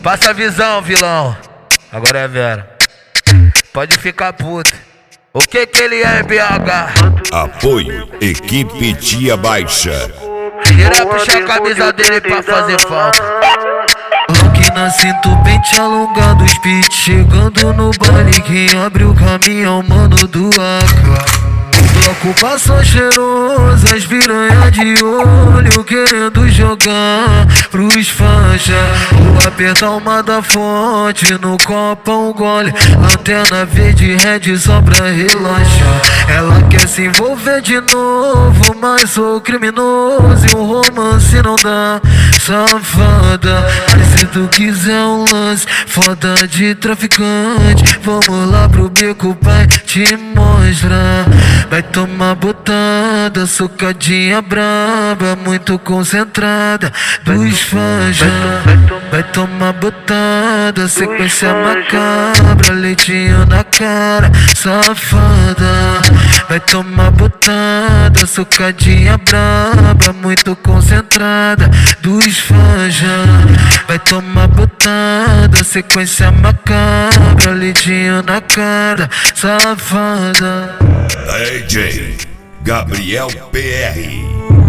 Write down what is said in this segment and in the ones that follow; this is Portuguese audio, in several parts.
Passa a visão, vilão. Agora é Vera. Pode ficar puto. O que ele é, BH? Apoio, equipe Tia Baixa. Tira, puxa a camisa dele pra fazer falta. Rock na cinto, pente alongado, os beats chegando no baile. Quem abre o caminho é o mano do AK. Bloco passou cheiroso, as piranha de olho querendo jogar pros fanja. Vou apertar uma da fonte, no copo um gole. Antena verde red só pra relaxar. Ela quer se envolver de novo, mas sou criminoso e um romance não dá. Safada, mas se tu quiser um lance foda de traficante, vamos lá pro beco, pai, te mostrar. Vai tomar botada, socadinha braba, muito concentrada dos fãs já. Vai tomar botada, sequência macabra, leitinho na cara, safada. Vai tomar botada, socadinha braba, muito concentrada dos fãs já. Vai tomar botada, sequência macabra, leitinho na cara, safada. DJ Gabriel PR.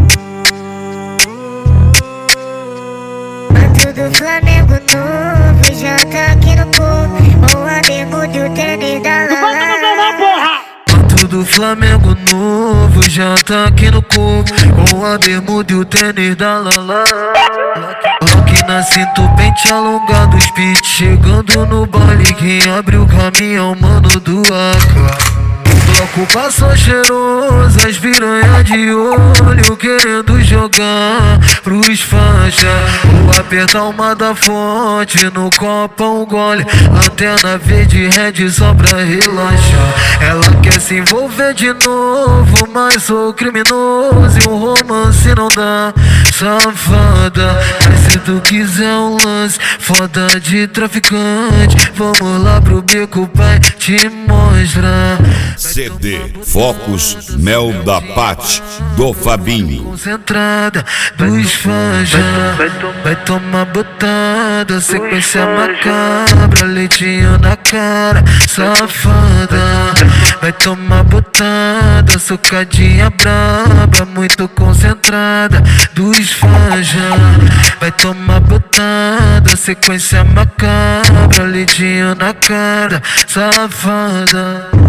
Manto do Flamengo novo, já tá aqui no corpo. Com a bermuda e o tênis da Lala. Manto do Flamengo novo, já tá aqui no corpo. Com a bermuda e o tênis da Lala. Rock na cinto, pente alongado, os beats chegando no baile. Quem abre o caminho é o mano do AK. Bloco passou cheiroso, as piranha de olho querendo jogar pros fanja. Vou apertar uma da fonte, no copo um gole. Antena verde red só pra relaxar. Ela quer se envolver de novo, mas sou criminoso e um romance não dá. Safada, mas se tu quiser um lance foda de traficante, vamos lá pro beco, pai, te mostrar. CD Focus Mel da Pati do Fabinho. Concentrada dos fãs já. Vai tomar botada, sequência macabra, leitinho na cara, safada. Vai tomar botada, socadinha braba, muito concentrada dos fãs já. Vai tomar botada, sequência macabra, leitinho na cara, safada.